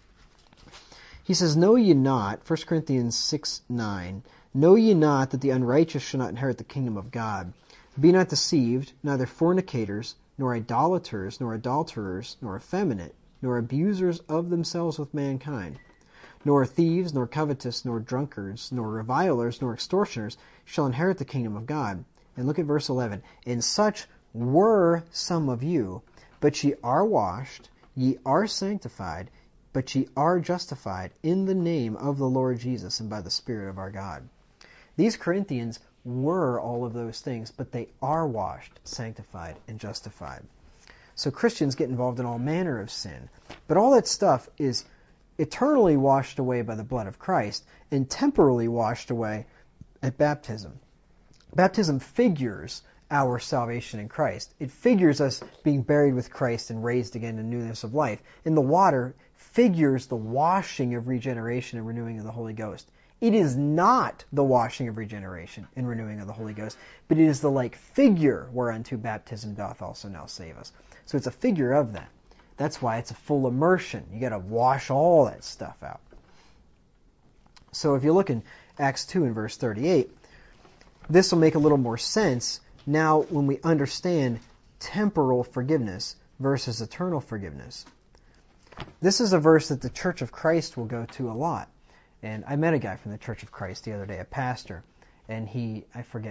He says, Know ye not, 1 Corinthians 6, 9, Know ye not that the unrighteous shall not inherit the kingdom of God? Be not deceived, neither fornicators, nor idolaters, nor adulterers, nor effeminate, nor abusers of themselves with mankind, nor thieves, nor covetous, nor drunkards, nor revilers, nor extortioners shall inherit the kingdom of God. And look at verse 11. And such were some of you, but ye are washed, ye are sanctified, but ye are justified in the name of the Lord Jesus and by the Spirit of our God. These Corinthians were all of those things, but they are washed, sanctified, and justified. So Christians get involved in all manner of sin. But all that stuff is eternally washed away by the blood of Christ and temporally washed away at baptism. Baptism figures our salvation in Christ. It figures us being buried with Christ and raised again in newness of life. And the water figures the washing of regeneration and renewing of the Holy Ghost. It is not the washing of regeneration and renewing of the Holy Ghost, but it is the like figure whereunto baptism doth also now save us. So it's a figure of that. That's why it's a full immersion. You got to wash all that stuff out. So if you look in Acts 2 and verse 38, this will make a little more sense now when we understand temporal forgiveness versus eternal forgiveness. This is a verse that the Church of Christ will go to a lot. And I met a guy from the Church of Christ the other day, a pastor, and he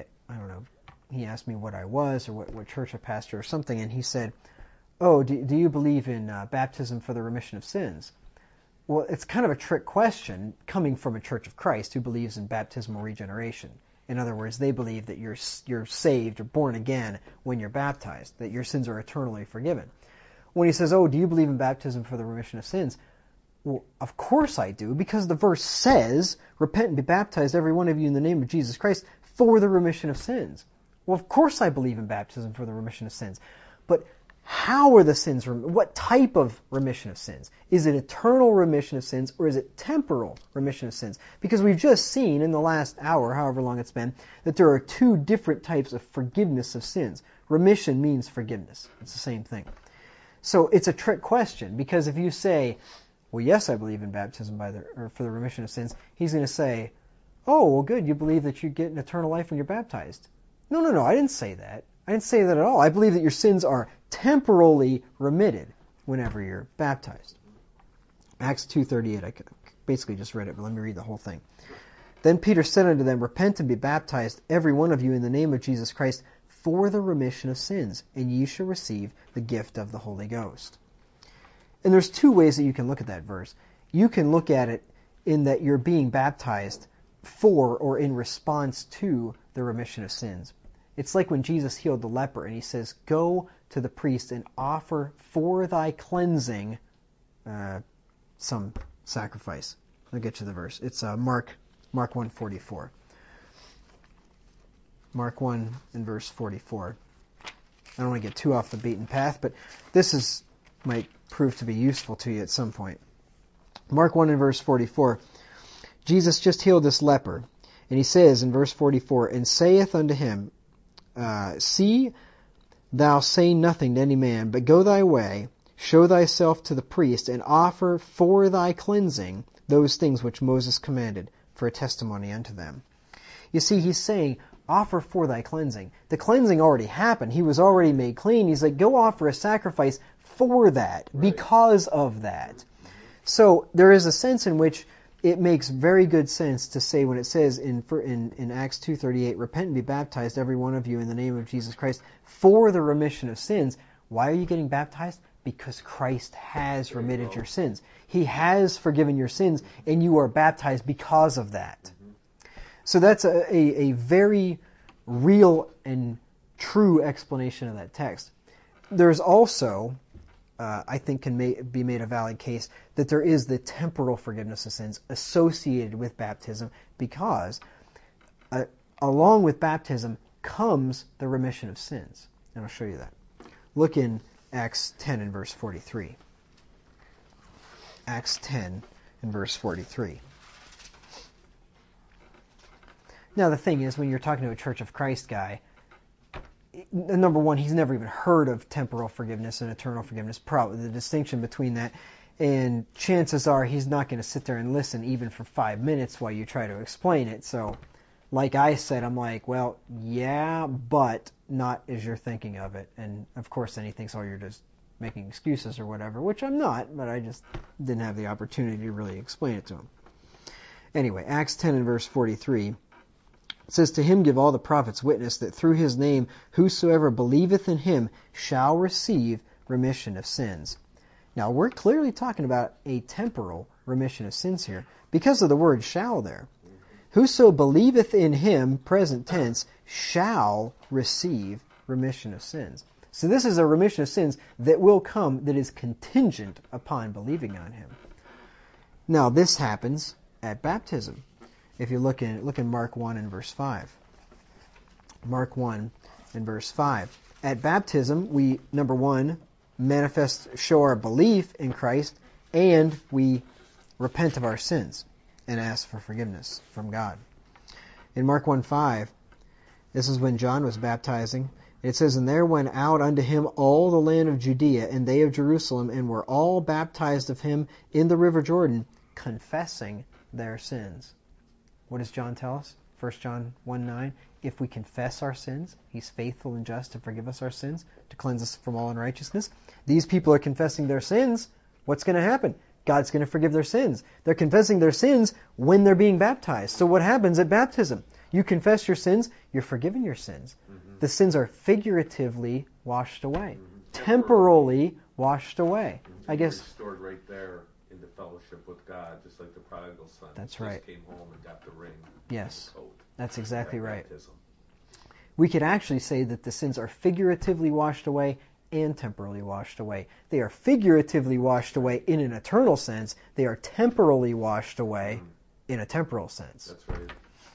asked me what I was or what church I pastor or something, and he said, oh, do you believe in baptism for the remission of sins? Well, it's kind of a trick question coming from a Church of Christ who believes in baptismal regeneration. In other words, they believe that you're saved or born again when you're baptized, that your sins are eternally forgiven. When he says, oh, do you believe in baptism for the remission of sins? Well, of course I do, because the verse says, repent and be baptized, every one of you, in the name of Jesus Christ, for the remission of sins. Well, of course I believe in baptism for the remission of sins. But how are the sins removed? What type of remission of sins? Is it eternal remission of sins, or is it temporal remission of sins? Because we've just seen in the last hour, however long it's been, that there are two different types of forgiveness of sins. Remission means forgiveness. It's the same thing. So it's a trick question, because if you say, well, yes, I believe in baptism for the remission of sins, he's going to say, oh, well, good, you believe that you get an eternal life when you're baptized. No, I didn't say that. I didn't say that at all. I believe that your sins are temporally remitted whenever you're baptized. Acts 2:38, I basically just read it, but let me read the whole thing. Then Peter said unto them, repent and be baptized, every one of you, in the name of Jesus Christ, for the remission of sins, and ye shall receive the gift of the Holy Ghost. And there's two ways that you can look at that verse. You can look at it in that you're being baptized for or in response to the remission of sins. It's like when Jesus healed the leper and he says, go to the priest and offer for thy cleansing some sacrifice. I'll get you the verse. It's Mark 1:44. Mark 1 and verse 44. I don't want to get too off the beaten path, but this might prove to be useful to you at some point. Mark 1 and verse 44. Jesus just healed this leper, and he says in verse 44, and saith unto him, see, thou say nothing to any man, but go thy way, show thyself to the priest, and offer for thy cleansing those things which Moses commanded for a testimony unto them. You see, he's saying, offer for thy cleansing. The cleansing already happened. He was already made clean. He's like, go offer a sacrifice for that, right, because of that. So there is a sense in which it makes very good sense to say when it says in Acts 2:38, repent and be baptized, every one of you, in the name of Jesus Christ, for the remission of sins. Why are you getting baptized? Because Christ has remitted your sins. He has forgiven your sins, and you are baptized because of that. Mm-hmm. So that's a very real and true explanation of that text. There's also I think can be made a valid case that there is the temporal forgiveness of sins associated with baptism, because along with baptism comes the remission of sins. And I'll show you that. Look in Acts 10 and verse 43. Acts 10 and verse 43. Now the thing is, when you're talking to a Church of Christ guy, number one, he's never even heard of temporal forgiveness and eternal forgiveness, probably the distinction between that, and chances are he's not going to sit there and listen even for 5 minutes while you try to explain it. So, like I said, I'm like, well, yeah, but not as you're thinking of it. And of course then he thinks, oh, you're just making excuses or whatever, which I'm not, but I just didn't have the opportunity to really explain it to him. Anyway, Acts 10 and verse 43. It says, to him give all the prophets witness that through his name whosoever believeth in him shall receive remission of sins. Now we're clearly talking about a temporal remission of sins here because of the word shall there. Whoso believeth in him, present tense, shall receive remission of sins. So this is a remission of sins that will come, that is contingent upon believing on him. Now this happens at baptism. If you look in Mark 1 and verse 5. Mark 1 and verse 5. At baptism, we, number one, show our belief in Christ, and we repent of our sins and ask for forgiveness from God. In Mark 1:5, this is when John was baptizing. It says, and there went out unto him all the land of Judea, and they of Jerusalem, and were all baptized of him in the river Jordan, confessing their sins. What does John tell us? 1 John 1:9. If we confess our sins, he's faithful and just to forgive us our sins, to cleanse us from all unrighteousness. These people are confessing their sins. What's going to happen? God's going to forgive their sins. They're confessing their sins when they're being baptized. So what happens at baptism? You confess your sins, you're forgiven your sins. Mm-hmm. The sins are figuratively washed away. Mm-hmm. Temporally washed away. Mm-hmm. I guess restored right there into fellowship with God, just like the prodigal son. That's just right. Came home and got the ring. Yes, the coat. That's exactly right. Baptism. We could actually say that the sins are figuratively washed away and temporally washed away. They are figuratively washed away in an eternal sense. They are temporally washed away in a temporal sense. That's right.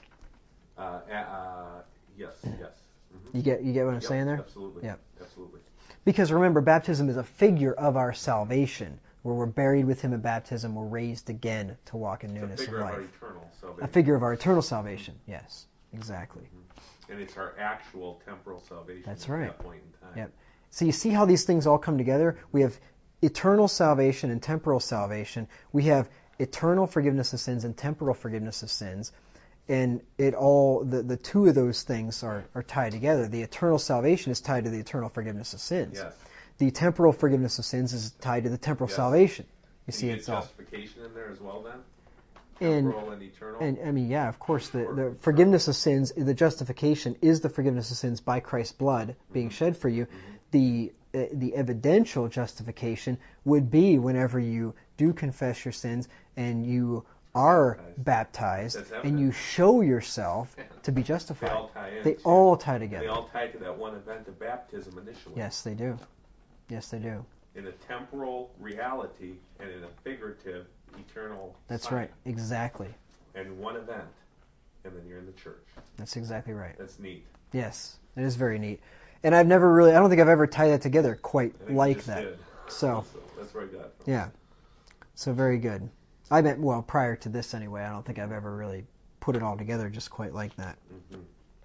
Yes. Mm-hmm. You get what I'm saying there? Absolutely. Yep. Absolutely. Because remember, baptism is a figure of our salvation, where we're buried with him in baptism, we're raised again to walk in newness of life. Of our eternal salvation. A figure of our eternal salvation. Yes, exactly. Mm-hmm. And it's our actual temporal salvation. That's right. At that point in time. Yep. So you see how these things all come together? We have eternal salvation and temporal salvation. We have eternal forgiveness of sins and temporal forgiveness of sins. And it all, the two of those things are tied together. The eternal salvation is tied to the eternal forgiveness of sins. Yes. The temporal forgiveness of sins is tied to the temporal salvation. You see, it's all justification in there as well then? And, temporal and eternal? And I mean, yeah, of course, the forgiveness of sins, the justification is the forgiveness of sins by Christ's blood being shed for you. The evidential justification would be whenever you do confess your sins and you are baptized and you show yourself to be justified. They all tie together. They all tie to that one event of baptism initially. Yes, they do. Yes, they do. In a temporal reality and in a figurative, eternal That's sign. right. Exactly. And one event, and then you're in the church. That's exactly right. That's neat. Yes, it is very neat. And I don't think I've ever tied that together quite like that. Did. So that's where I got it from. Yeah. So very good. I meant, well, prior to this anyway, I don't think I've ever really put it all together just quite like that. Mm-hmm.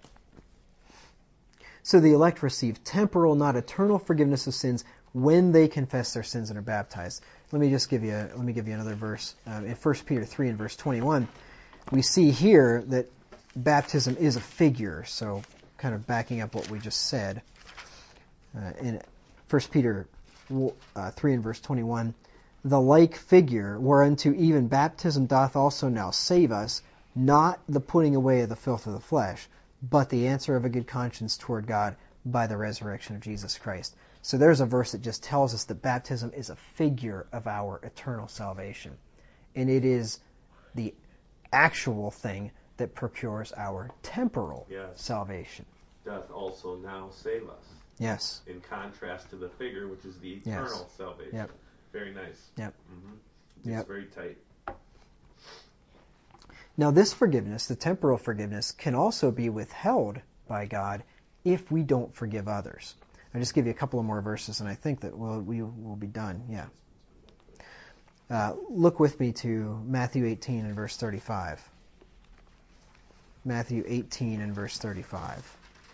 So the elect receive temporal, not eternal forgiveness of sins when they confess their sins and are baptized. Let me give you another verse. In 1 Peter 3 and verse 21, we see here that baptism is a figure. So kind of backing up what we just said. In 1 Peter 3 and verse 21, the like figure whereunto even baptism doth also now save us, not the putting away of the filth of the flesh, but the answer of a good conscience toward God by the resurrection of Jesus Christ. So there's a verse that just tells us that baptism is a figure of our eternal salvation. And it is the actual thing that procures our temporal salvation. Doth also now save us. Yes. In contrast to the figure, which is the eternal salvation. Yep. Very nice. Yep. It's Yep. very tight. Now this forgiveness, the temporal forgiveness, can also be withheld by God if we don't forgive others. I'll just give you a couple of more verses, and I think that we will be done. Yeah. Look with me to Matthew 18 and verse 35. Matthew 18 and verse 35.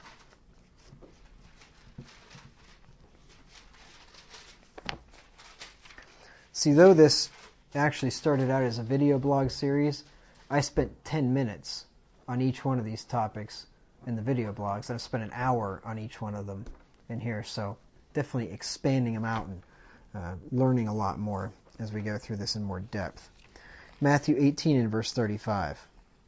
See, though this actually started out as a video blog series, I spent 10 minutes on each one of these topics in the video blogs. I've spent an hour on each one of them in here, so definitely expanding them out and learning a lot more as we go through this in more depth. Matthew 18 and verse 35.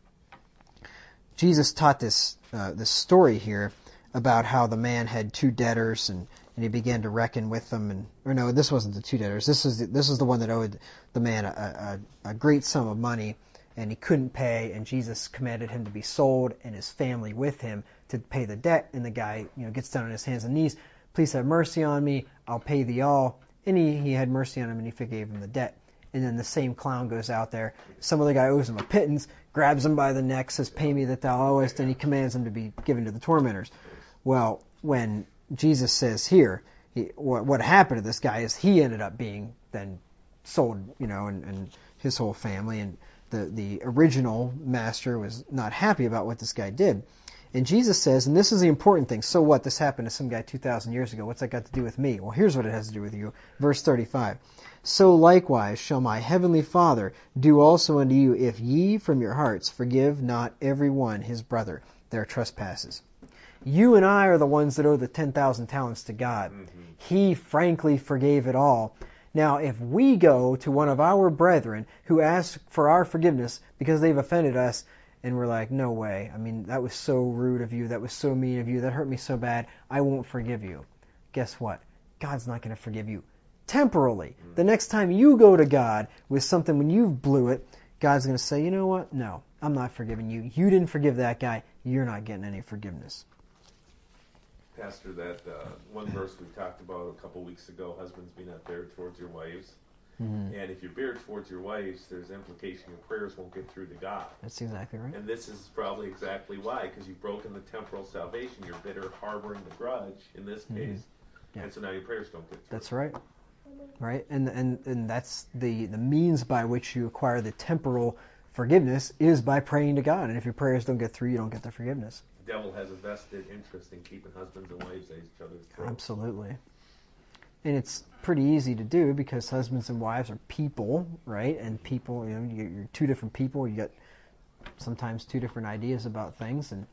Jesus taught this story here about how the man had two debtors and he began to reckon with them. Or no, this wasn't the two debtors. This was the one that owed the man a great sum of money, and he couldn't pay, and Jesus commanded him to be sold and his family with him to pay the debt. And the guy, gets down on his hands and knees. Please have mercy on me. I'll pay thee all. And he had mercy on him and he forgave him the debt. And then the same clown goes out there. Some other guy owes him a pittance, grabs him by the neck, says, "Pay me that thou owest," and he commands him to be given to the tormentors. Well, when Jesus says here, what happened to this guy is he ended up being then sold, and his whole family, and the original master was not happy about what this guy did. And Jesus says, and this is the important thing, so what? This happened to some guy 2,000 years ago. What's that got to do with me? Well, here's what it has to do with you. Verse 35. So likewise shall my heavenly Father do also unto you, if ye from your hearts forgive not every one his brother their trespasses. You and I are the ones that owe the 10,000 talents to God. Mm-hmm. He frankly forgave it all. Now, if we go to one of our brethren who asks for our forgiveness because they've offended us, and we're like, no way, that was so rude of you, that was so mean of you, that hurt me so bad, I won't forgive you. Guess what? God's not going to forgive you temporally. Mm-hmm. The next time you go to God with something when you blew it, God's going to say, you know what? No, I'm not forgiving you. You didn't forgive that guy. You're not getting any forgiveness. Pastor, that one verse we talked about a couple weeks ago, husbands be not bitter towards your wives. Mm-hmm. And if you're bitter towards your wives, there's implication your prayers won't get through to God. That's exactly right. And this is probably exactly why, because you've broken the temporal salvation. You're bitter, harboring the grudge in this case. Mm-hmm. Yeah. And so now your prayers don't get through. That's right. Right? And that's the means by which you acquire the temporal forgiveness is by praying to God. And if your prayers don't get through, you don't get the forgiveness. The devil has a vested interest in keeping husbands and wives at each other's throats. Absolutely. And it's pretty easy to do because husbands and wives are people, right? And people, you're two different people. You got sometimes two different ideas about things, and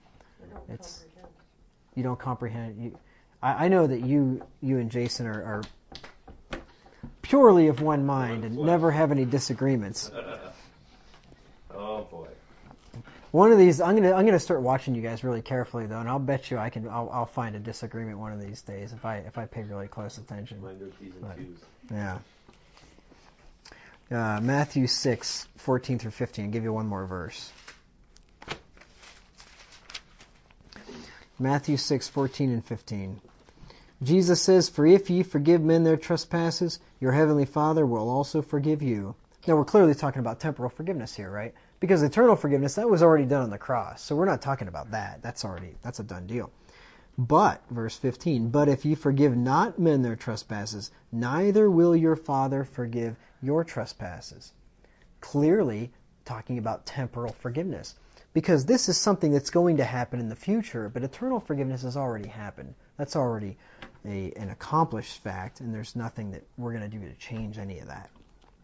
you don't comprehend. I know that you and Jason are purely of one mind and never have any disagreements. Oh boy. One of these, I'm gonna start watching you guys really carefully though, and I'll bet you I'll find a disagreement one of these days if I pay really close attention. Yeah. Matthew 6:14 through 15. I'll give you one more verse. Matthew 6:14 and 15. Jesus says, "For if ye forgive men their trespasses, your heavenly Father will also forgive you." Now we're clearly talking about temporal forgiveness here, right? Because eternal forgiveness, that was already done on the cross. So we're not talking about that. That's a done deal. But, verse 15, "But if ye forgive not men their trespasses, neither will your Father forgive your trespasses." Clearly talking about temporal forgiveness. Because this is something that's going to happen in the future, but eternal forgiveness has already happened. That's already an accomplished fact, and there's nothing that we're going to do to change any of that.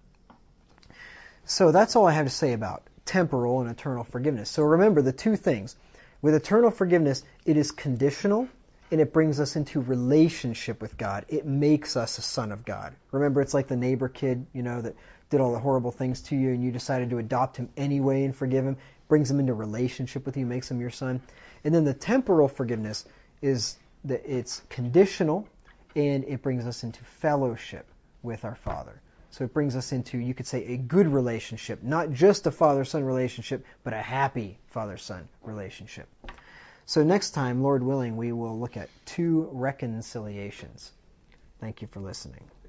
So that's all I have to say about temporal and eternal forgiveness. So remember the two things. With eternal forgiveness, it is conditional, and it brings us into relationship with God. It makes us a son of God. Remember, it's like the neighbor kid, that did all the horrible things to you, and you decided to adopt him anyway and forgive him. Brings him into relationship with you, makes him your son. And then the temporal forgiveness is that it's conditional, and it brings us into fellowship with our Father. So it brings us into, you could say, a good relationship. Not just a father-son relationship, but a happy father-son relationship. So next time, Lord willing, we will look at 2 reconciliations. Thank you for listening.